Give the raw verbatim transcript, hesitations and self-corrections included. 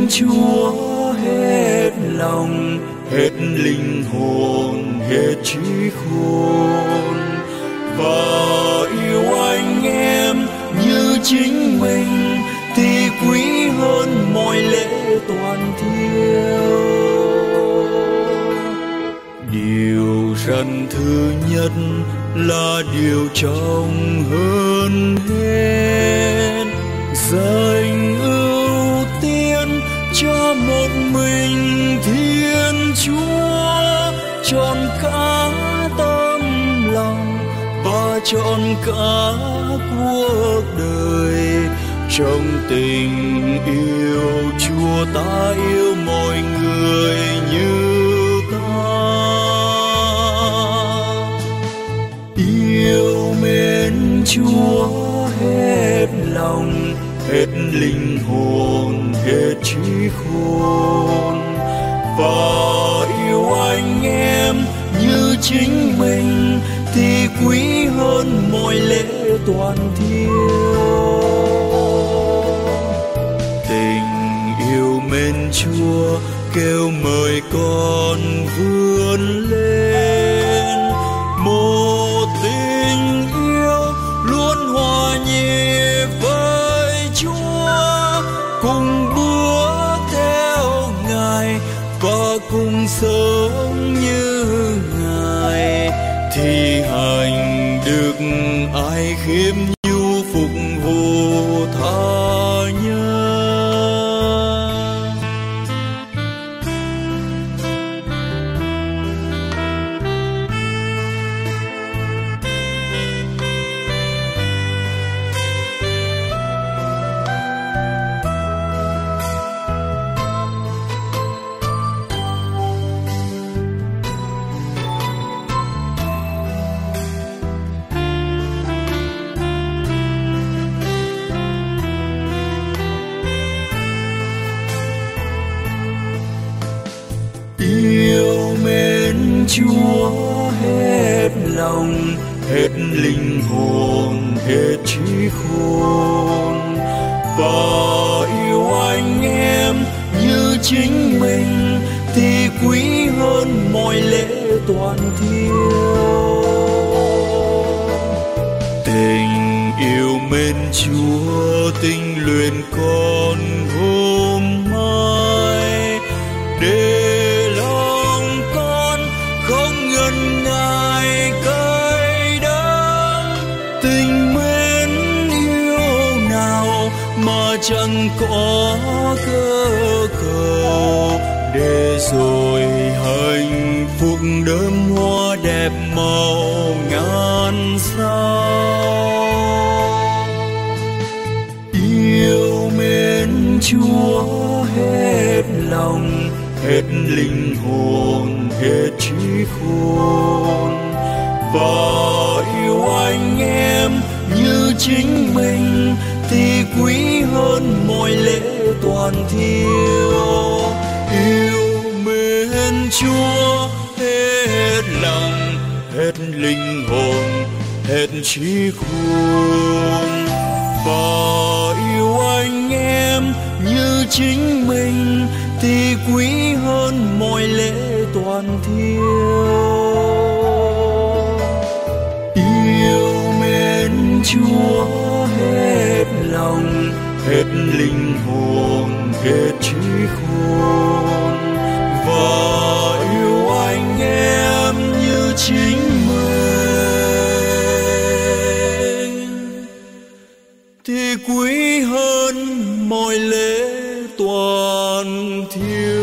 Chúa hết lòng, hết linh hồn, hết trí khôn, và yêu anh em như chính mình thì quý hơn mọi lễ toàn thiêu. Điều răn thứ nhất là điều trọng hơn hết, dành ưu tiên cho một mình Thiên Chúa, trọn cả tâm lòng và trọn cả cuộc đời. Trong tình yêu Chúa ta yêu mọi người như ta, yêu mến Chúa hết lòng, hết linh hồn, hết trí khôn, và yêu anh em như chính mình thì quý hơn mọi lễ toàn thiêu. Tình yêu mến Chúa kêu mời con vươn lên, một tình yêu luôn hòa nhịp với Chúa, cùng bước theo Ngài và cùng sống như Ngài, thì hành được ai khiêm nhu phục vụ tha nhân. Yêu mến Chúa hết lòng, hết linh hồn, hết trí khôn, và yêu anh em như chính mình thì quý hơn mọi lễ toàn thiêu. Tình yêu mến Chúa tinh luyện con hôm mai, để ngần ngại cay đắng. Tình mến yêu nào mà chẳng có cơ cầu, để rồi hạnh phúc đơm hoa đẹp màu ngàn sao. Yêu mến Chúa hết lòng, hết linh hồn, hết trí khôn, và yêu anh em như chính mình thì quý hơn mọi lễ toàn thiêu. Yêu mến Chúa hết lòng, hết linh hồn, hết trí khôn, và yêu anh em như chính mình thì quý hơn mọi lễ toàn thiêu. Yêu mến Chúa hết lòng, hết linh hồn, hết trí khôn, và yêu anh em như chính mình thì quý hơn mọi lễ toàn thiêu.